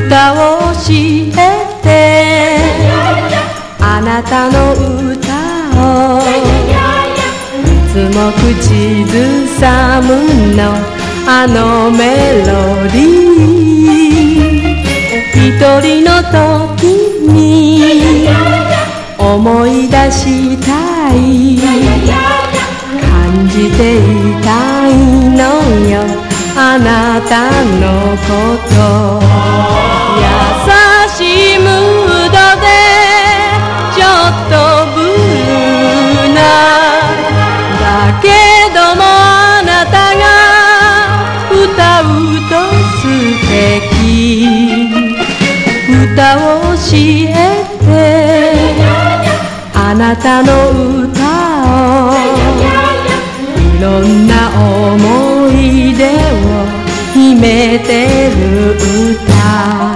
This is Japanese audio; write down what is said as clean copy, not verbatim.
歌を教えて、あなたの歌をいつも口ずさむの、あのメロディー。一人の時に思い出したい、感じていたいのよ、あなたのこと。優しいムードでちょっとブルーな、だけどもあなたが歌うと素敵。歌を教えて、あなたの歌を、いろんな思い出を秘めてる歌。